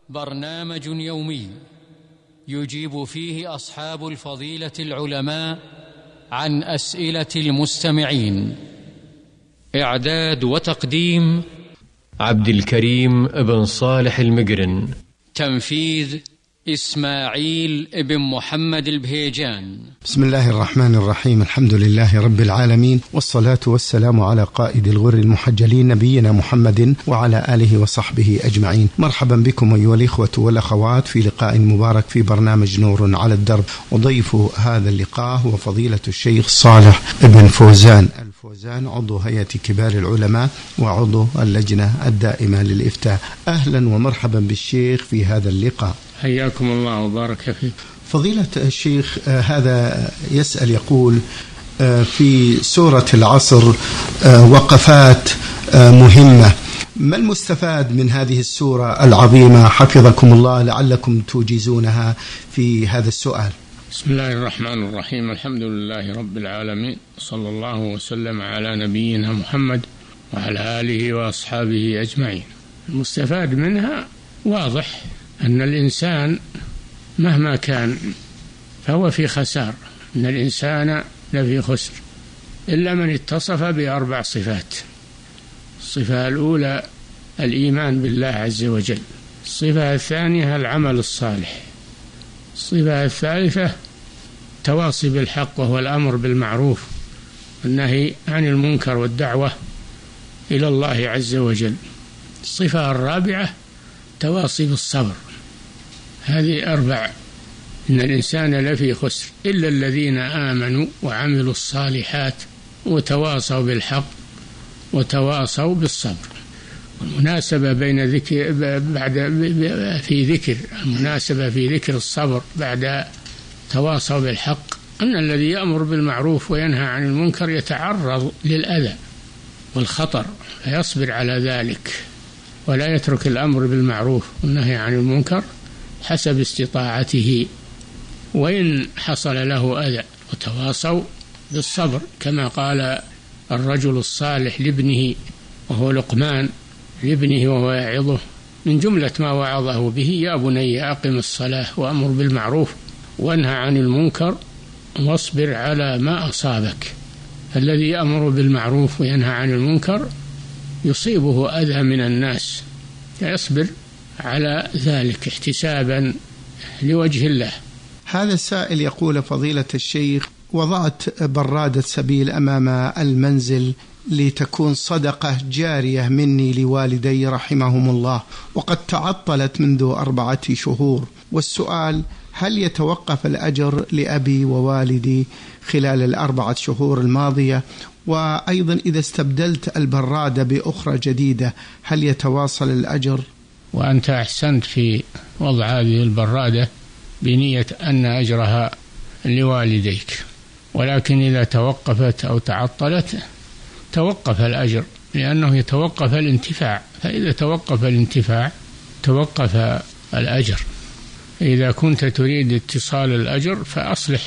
برنامج يومي يجيب فيه أصحاب الفضيلة العلماء عن أسئلة المستمعين. إعداد وتقديم عبد الكريم بن صالح المقرن. تنفيذ إسماعيل بن محمد البهيجان. بسم الله الرحمن الرحيم. الحمد لله رب العالمين، والصلاة والسلام على قائد الغر المحجلين نبينا محمد وعلى آله وصحبه أجمعين. مرحبا بكم أيها الإخوة والأخوات في لقاء مبارك في برنامج نور على الدرب. وضيف هذا اللقاء هو فضيلة الشيخ صالح بن فوزان الفوزان، عضو هيئة كبار العلماء وعضو اللجنة الدائمة للإفتاء. أهلا ومرحبا بالشيخ في هذا اللقاء. حياكم الله وبارك فيك. فضيلة الشيخ، هذا يسأل يقول: في سورة العصر وقفات مهمة، ما المستفاد من هذه السورة العظيمة حفظكم الله لعلكم توجزونها في هذا السؤال؟ بسم الله الرحمن الرحيم. الحمد لله رب العالمين، صلى الله وسلم على نبينا محمد وعلى آله وأصحابه أجمعين. المستفاد منها واضح، أن الإنسان مهما كان فهو في خسار، أن الإنسان لفي خسر إلا من اتصف بأربع صفات. الصفة الأولى الإيمان بالله عز وجل، الصفة الثانية العمل الصالح، الصفة الثالثة تواصي بالحق وهو الأمر بالمعروف والنهي عن المنكر والدعوة إلى الله عز وجل، الصفة الرابعة تواصي بالصبر. هذه أربع. إن الإنسان لفي خسر إلا الذين آمنوا وعملوا الصالحات وتواصوا بالحق وتواصوا بالصبر. المناسبة بين ذكر المناسبة في ذكر الصبر بعد تواصوا بالحق أن الذي يأمر بالمعروف وينهى عن المنكر يتعرض للأذى والخطر فيصبر على ذلك ولا يترك الأمر بالمعروف والنهي عن المنكر حسب استطاعته وإن حصل له أذى. وتواصوا بالصبر كما قال الرجل الصالح لابنه وهو لقمان لابنه وهو يعظه من جملة ما وعظه به: يا بني أقم الصلاة وأمر بالمعروف وانهى عن المنكر واصبر على ما أصابك. فالذي يأمر بالمعروف وينهى عن المنكر يصيبه أذى من الناس فيصبر على ذلك احتسابا لوجه الله. هذا السائل يقول: فضيلة الشيخ، وضعت برادة سبيل أمام المنزل لتكون صدقة جارية مني لوالدي رحمهم الله، وقد تعطلت منذ 4 شهور، والسؤال: هل يتوقف الأجر لأبي ووالدي خلال 4 شهور الماضية؟ وأيضا إذا استبدلت البرادة بأخرى جديدة هل يتواصل الأجر؟ وأنت أحسنت في وضع هذه البرادة بنية أن أجرها لوالديك، ولكن إذا توقفت أو تعطلت توقف الأجر، لأنه يتوقف الانتفاع، فإذا توقف الانتفاع توقف الأجر. إذا كنت تريد اتصال الأجر فأصلح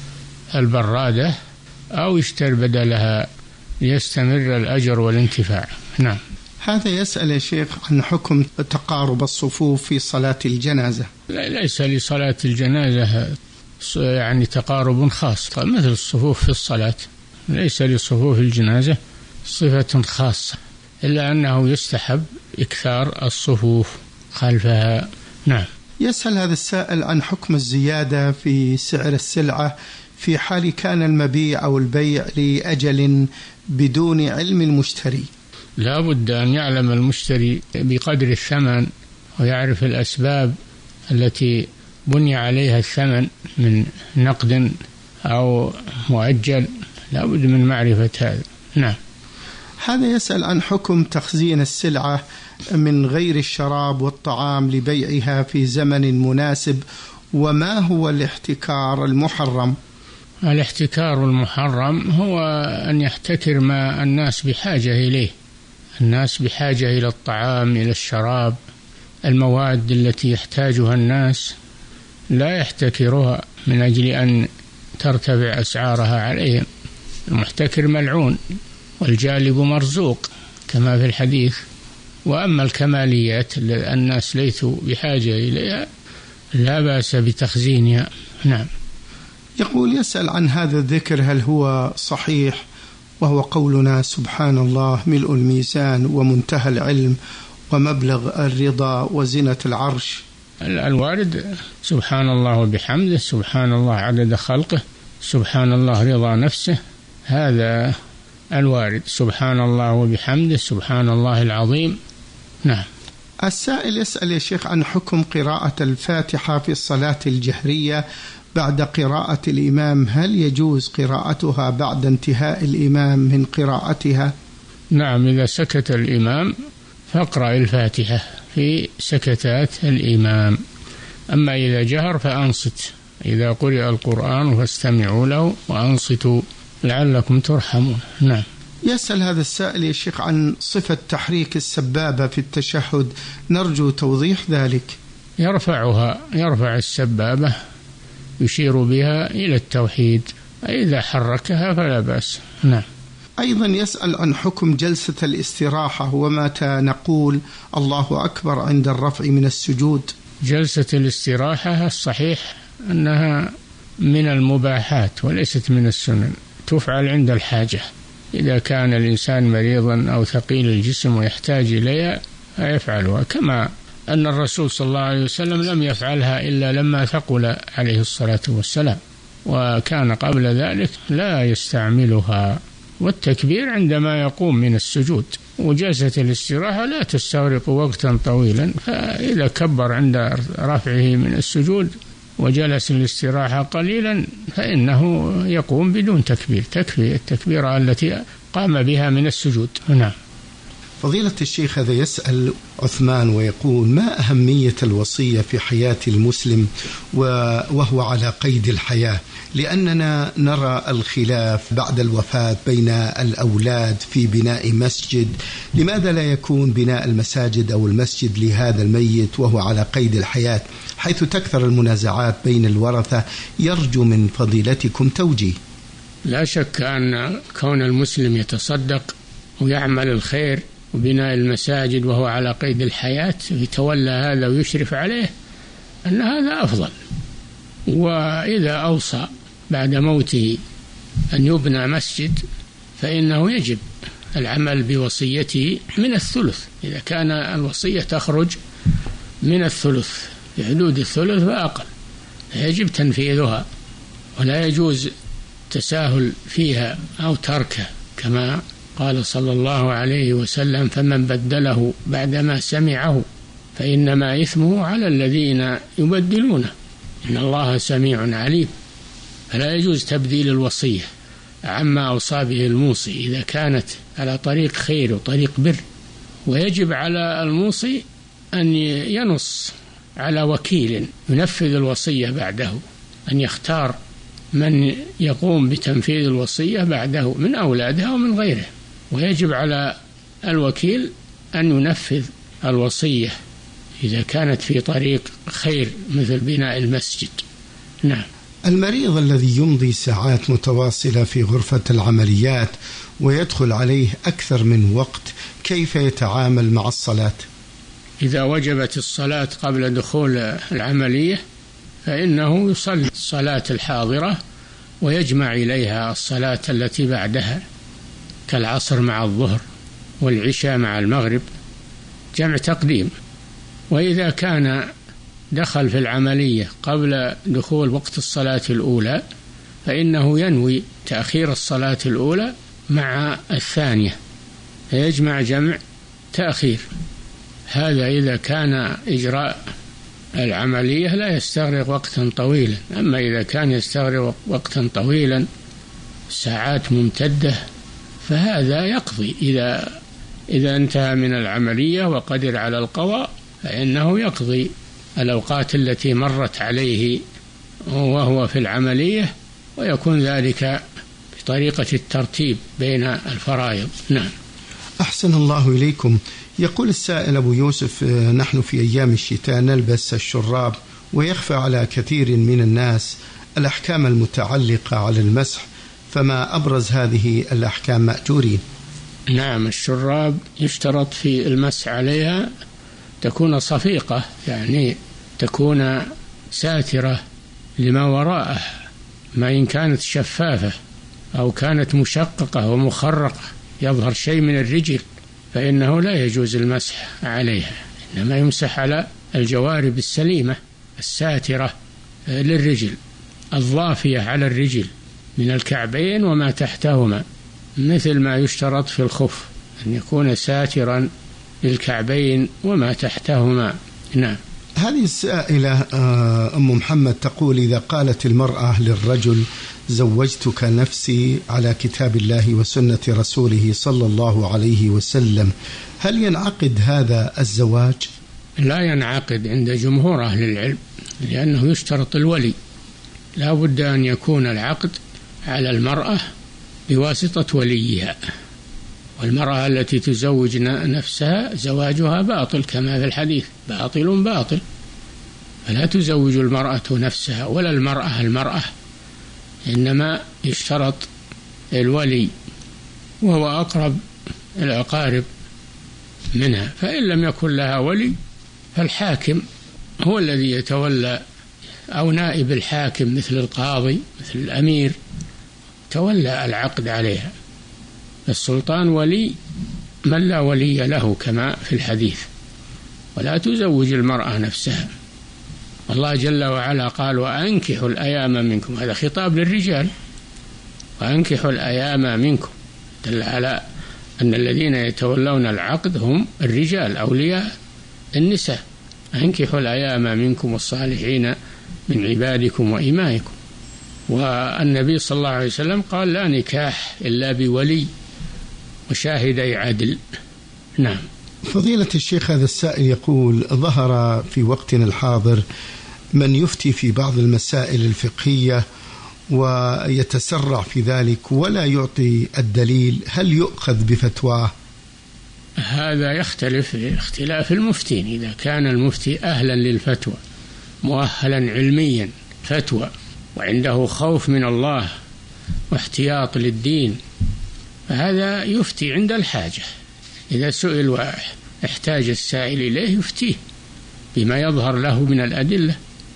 البرادة أو اشتر بدلها ليستمر الأجر والانتفاع. نعم. هذا يسأل يا شيخ عن حكم تقارب الصفوف في صلاة الجنازة. ليس لصلاة الجنازة يعني تقارب خاص مثل الصفوف في الصلاة، ليس لصفوف الجنازة صفة خاصة، إلا أنه يستحب إكثار الصفوف خلفها. نعم. يسأل هذا السائل عن حكم الزيادة في سعر السلعة في حال كان المبيع أو البيع لأجل بدون علم المشتري. لا بد أن يعلم المشتري بقدر الثمن ويعرف الأسباب التي بني عليها الثمن من نقد أو مؤجل، لا بد من معرفة هذا. نعم. هذا يسأل عن حكم تخزين السلعة من غير الشراب والطعام لبيعها في زمن مناسب، وما هو الاحتكار المحرم؟ الاحتكار المحرم هو أن يحتكر ما الناس بحاجة إليه. الناس بحاجة إلى الطعام، إلى الشراب، المواد التي يحتاجها الناس لا يحتكرها من أجل أن ترتفع أسعارها عليهم. المحتكر ملعون والجالب مرزوق كما في الحديث. وأما الكماليات الناس ليسوا بحاجة إليها لا بأس بتخزينها. نعم. يقول يسأل عن هذا الذكر هل هو صحيح، وهو قولنا سبحان الله ملء الميزان ومنتهى العلم ومبلغ الرضا وزنة العرش. الوارد سبحان الله وبحمده، سبحان الله عدد خلقه، سبحان الله رضا نفسه، هذا الوارد. سبحان الله وبحمده، سبحان الله العظيم. نعم. السائل يسأل يا شيخ عن حكم قراءة الفاتحة في الصلاة الجهرية بعد قراءة الإمام، هل يجوز قراءتها بعد انتهاء الإمام من قراءتها؟ نعم، إذا سكت الإمام فاقرأ الفاتحة في سكتات الإمام، أما إذا جهر فأنصت، إذا قرئ القرآن فاستمعوا له وأنصتوا لعلكم ترحمون. نعم. يسأل هذا السائل يا شيخ عن صفة تحريك السبابة في التشهد، نرجو توضيح ذلك. يرفع السبابة يشير بها إلى التوحيد، إذا حركها فلا بأس. نعم. أيضا يسأل عن حكم جلسة الاستراحة ومتى نقول الله أكبر عند الرفع من السجود. جلسة الاستراحة الصحيح أنها من المباحات وليست من السنن، تفعل عند الحاجة، إذا كان الإنسان مريضا أو ثقيل الجسم ويحتاج إليها فيفعلها، كما أن الرسول صلى الله عليه وسلم لم يفعلها إلا لما ثقل عليه الصلاة والسلام، وكان قبل ذلك لا يستعملها. والتكبير عندما يقوم من السجود، وجلسة الاستراحة لا تستغرق وقتا طويلا، فإذا كبر عند رفعه من السجود وجلس الاستراحة قليلا فإنه يقوم بدون تكبير، تكفي التكبيرة التي قام بها من السجود. نعم. فضيلة الشيخ هذا يسأل عثمان ويقول ما أهمية الوصية في حياة المسلم وهو على قيد الحياة، لأننا نرى الخلاف بعد الوفاة بين الأولاد في بناء مسجد، لماذا لا يكون بناء المساجد أو المسجد لهذا الميت وهو على قيد الحياة، حيث تكثر المنازعات بين الورثة؟ يرجو من فضيلتكم توجيه. لا شك أن كون المسلم يتصدق ويعمل الخير وبناء المساجد وهو على قيد الحياة يتولى هذا ويشرف عليه أن هذا أفضل. وإذا أوصى بعد موته أن يبنى مسجد فإنه يجب العمل بوصيته من الثلث، إذا كان الوصية تخرج من الثلث في حدود الثلث فأقل يجب تنفيذها، ولا يجوز تساهل فيها أو تركه، كما قال صلى الله عليه وسلم فمن بدله بعدما سمعه فإنما إثمه على الذين يبدلونه إن الله سميع عليم. فلا يجوز تبديل الوصية عما أوصى به الموصي إذا كانت على طريق خير وطريق بر، ويجب على الموصي أن ينص على وكيل ينفذ الوصية بعده، أن يختار من يقوم بتنفيذ الوصية بعده من أولاده ومن غيره، ويجب على الوكيل أن ينفذ الوصية إذا كانت في طريق خير مثل بناء المسجد. نعم. المريض الذي يمضي ساعات متواصلة في غرفة العمليات ويدخل عليه أكثر من وقت، كيف يتعامل مع الصلاة؟ إذا وجبت الصلاة قبل دخول العملية فإنه يصلي الصلاة الحاضرة ويجمع إليها الصلاة التي بعدها كالعصر مع الظهر والعشاء مع المغرب، جمع تقديم. وإذا كان دخل في العملية قبل دخول وقت الصلاة الأولى فإنه ينوي تأخير الصلاة الأولى مع الثانية فيجمع جمع تأخير. هذا إذا كان إجراء العملية لا يستغرق وقتا طويلا، أما إذا كان يستغرق وقتا طويلا ساعات ممتدة فهذا يقضي. إذا انتهى من العملية وقدر على القضاء فإنه يقضي الأوقات التي مرت عليه وهو في العملية، ويكون ذلك بطريقة الترتيب بين الفرائض. نعم. أحسن الله إليكم. يقول السائل أبو يوسف نحن في أيام الشتاء نلبس الشراب ويخفى على كثير من الناس الأحكام المتعلقة على المسح، فما أبرز هذه الأحكام مأجورين؟ نعم، الشراب يشترط في المسح عليها تكون صفيقة، يعني تكون ساترة لما وراءه، ما إن كانت شفافة أو كانت مشققة ومخرقة يظهر شيء من الرجل فإنه لا يجوز المسح عليها، إنما يمسح على الجوارب السليمة الساترة للرجل الضافية على الرجل من الكعبين وما تحتهما، مثل ما يشترط في الخف أن يكون ساترا للكعبين وما تحتهما. نعم. هذه السائلة أم محمد تقول: إذا قالت المرأة للرجل زوجتك نفسي على كتاب الله وسنة رسوله صلى الله عليه وسلم، هل ينعقد هذا الزواج؟ لا ينعقد عند جمهور أهل العلم، لأنه يشترط الولي، لا بد أن يكون العقد على المرأة بواسطة وليها، والمرأة التي تزوج نفسها زواجها باطل كما في الحديث: باطل باطل. فلا تزوج المرأة نفسها ولا المرأة، إنما يشترط الولي وهو أقرب الأقارب منها، فإن لم يكن لها ولي فالحاكم هو الذي يتولى، أو نائب الحاكم مثل القاضي مثل الأمير تولى العقد عليها. السلطان ولي من لا ولي له كما في الحديث. ولا تزوج المرأة نفسها. الله جل وعلا قال: وأنكحوا الأيام منكم، هذا خطاب للرجال، وأنكحوا الأيام منكم، دل على أن الذين يتولون العقد هم الرجال أولياء النساء. أنكحوا الأيام منكم والصالحين من عبادكم وإمائكم. والنبي صلى الله عليه وسلم قال: لا نكاح إلا بولي وشاهدي عدل. نعم. فضيلة الشيخ، هذا السائل يقول: ظهر في وقتنا الحاضر من يفتي في بعض المسائل الفقهية ويتسرع في ذلك ولا يعطي الدليل، هل يؤخذ بفتواه؟ هذا يختلف اختلاف المفتين. إذا كان المفتي أهلا للفتوى مؤهلا علميا فتوى وعنده خوف من الله واحتياط للدين فهذا يفتي عند الحاجة. إذا سئل واحتاج السائل إليه يفتيه بما يظهر له من الأدلة.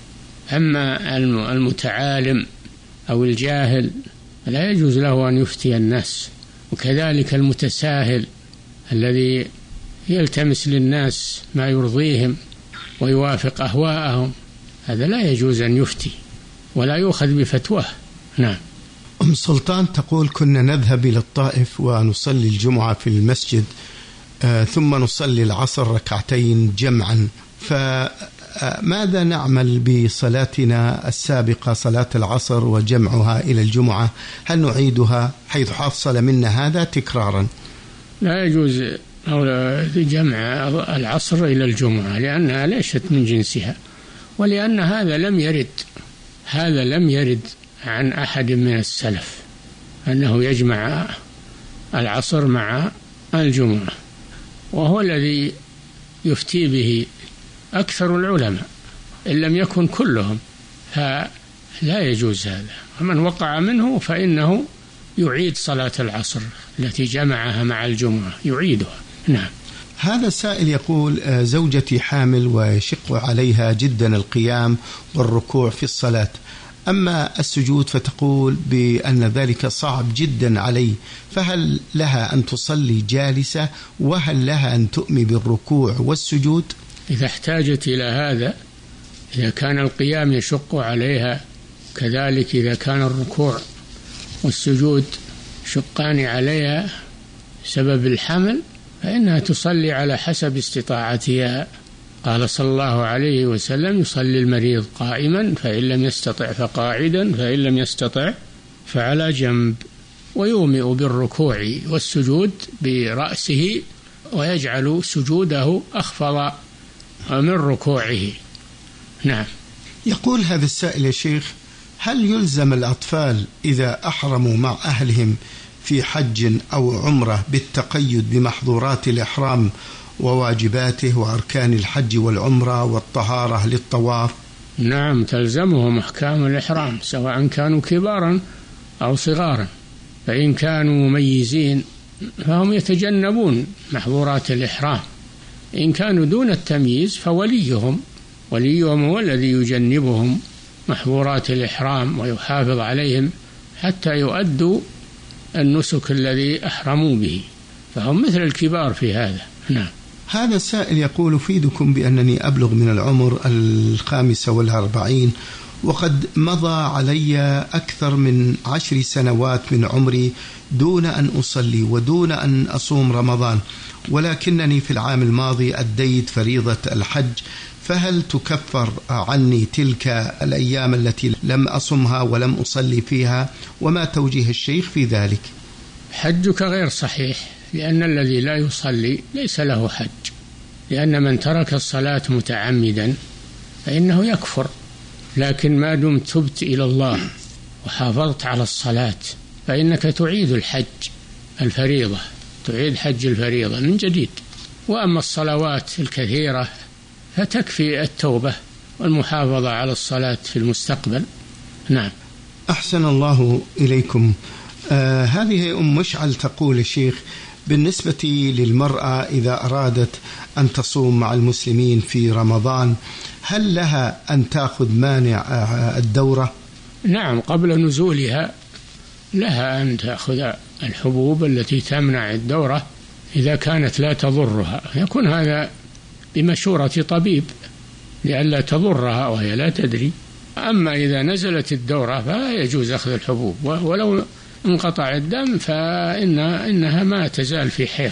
أما المتعالم أو الجاهل لا يجوز له أن يفتي الناس، وكذلك المتساهل الذي يلتمس للناس ما يرضيهم ويوافق أهواءهم، هذا لا يجوز أن يفتي ولا يؤخذ بفتواه. نعم. أم سلطان تقول: كنا نذهب إلى الطائف ونصلي الجمعة في المسجد ثم نصلي العصر ركعتين جمعا، فماذا نعمل بصلاتنا السابقة صلاة العصر وجمعها إلى الجمعة؟ هل نعيدها حيث حصل منا هذا تكرارا؟ لا يجوز جمع العصر إلى الجمعة لأنها ليست من جنسها، ولأن هذا لم يرد عن أحد من السلف أنه يجمع العصر مع الجمعة، وهو الذي يفتي به أكثر العلماء إن لم يكن كلهم، فلا يجوز هذا. ومن وقع منه فإنه يعيد صلاة العصر التي جمعها مع الجمعة، يعيدها. نعم. هذا السائل يقول: زوجتي حامل ويشق عليها جدا القيام والركوع في الصلاة، أما السجود فتقول بأن ذلك صعب جدا علي، فهل لها أن تصلي جالسة وهل لها أن تؤمي بالركوع والسجود؟ إذا احتاجت إلى هذا، إذا كان القيام يشق عليها، كذلك إذا كان الركوع والسجود شقان عليها سبب الحمل، فإنها تصلي على حسب استطاعتها. قال صلى الله عليه وسلم: يصلي المريض قائما فإن لم يستطع فقاعدا فإن لم يستطع فعلى جنب، ويومئ بالركوع والسجود برأسه ويجعل سجوده أخفض من ركوعه. نعم. يقول هذا السائل: يا شيخ، هل يلزم الأطفال إذا أحرموا مع أهلهم في حج أو عمرة بالتقيد بمحظورات الإحرام وواجباته وأركان الحج والعمرة والطهارة للطواف؟ نعم، تلزمهم أحكام الإحرام سواء كانوا كبارا أو صغارا، فإن كانوا مميزين فهم يتجنبون محظورات الإحرام. إن كانوا دون التمييز فوليهم هو الذي يجنبهم محظورات الإحرام ويحافظ عليهم حتى يؤدوا النسك الذي أحرموا به، فهم مثل الكبار في هذا. نعم. هذا السائل يقول: أفيدكم بأنني أبلغ من العمر 45 وقد مضى علي أكثر من 10 سنوات من عمري دون أن أصلي ودون أن أصوم رمضان، ولكنني في العام الماضي أديت فريضة الحج، فهل تكفر عني تلك الأيام التي لم أصمها ولم أصلي فيها؟ وما توجيه الشيخ في ذلك؟ حجك غير صحيح، لأن الذي لا يصلي ليس له حج، لأن من ترك الصلاة متعمدا فإنه يكفر. لكن ما دمت تبت إلى الله وحافظت على الصلاة فإنك تعيد الحج الفريضة، تعيد حج الفريضة من جديد. وأما الصلوات الكثيرة فتكفي التوبة والمحافظة على الصلاة في المستقبل. نعم. أحسن الله إليكم. هذه مشعل تقول: الشيخ، بالنسبة للمرأة إذا أرادت أن تصوم مع المسلمين في رمضان هل لها أن تأخذ مانع الدورة؟ نعم، قبل نزولها لها أن تأخذ الحبوب التي تمنع الدورة إذا كانت لا تضرها، يكون هذا بمشورة طبيب لئلا تضرها وهي لا تدري. أما إذا نزلت الدورة فيجوز أخذ الحبوب، ولو انقطع الدم فإنها ما تزال في حيض.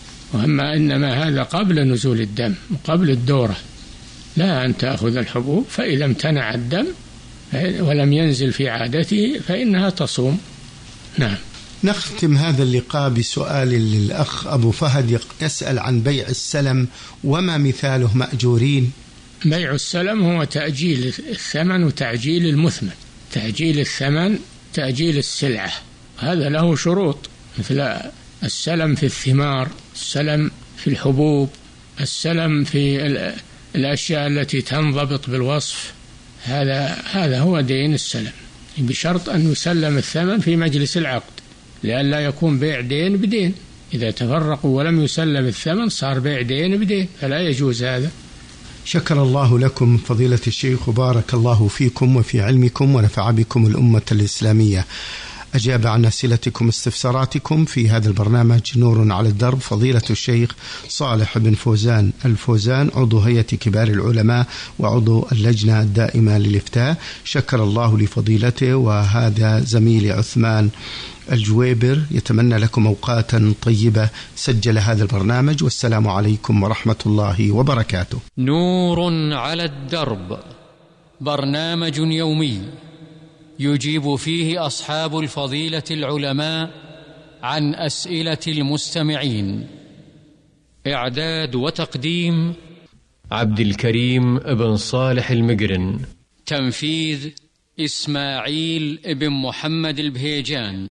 إنما هذا قبل نزول الدم وقبل الدورة، لا أن تأخذ الحبوب. فإذا امتنع الدم ولم ينزل في عادته فإنها تصوم. نعم. نختم هذا اللقاء بسؤال للأخ أبو فهد يسأل عن بيع السلم وما مثاله مأجورين. بيع السلم هو تأجيل الثمن وتعجيل المثمن، تأجيل الثمن تأجيل السلعة، هذا له شروط، مثل السلم في الثمار، السلم في الحبوب، السلم في الأشياء التي تنضبط بالوصف. هذا هو دين السلم، بشرط أن يسلم الثمن في مجلس العقد، لئلا يكون بيع دين بدين. إذا تفرقوا ولم يسلم الثمن صار بيع دين بدين، فلا يجوز هذا. شكر الله لكم فضيلة الشيخ وبارك الله فيكم وفي علمكم ونفع بكم الأمة الإسلامية. أجاب عن أسئلتكم استفساراتكم في هذا البرنامج نور على الدرب فضيلة الشيخ صالح بن فوزان الفوزان، عضو هيئة كبار العلماء وعضو اللجنة الدائمة للإفتاء. شكر الله لفضيلته. وهذا زميلي عثمان الجويبر يتمنى لكم أوقاتا طيبة سجل هذا البرنامج، والسلام عليكم ورحمة الله وبركاته. نور على الدرب، برنامج يومي يجيب فيه أصحاب الفضيلة العلماء عن أسئلة المستمعين. إعداد وتقديم عبد الكريم بن صالح المقرن. تنفيذ إسماعيل بن محمد البهيجان.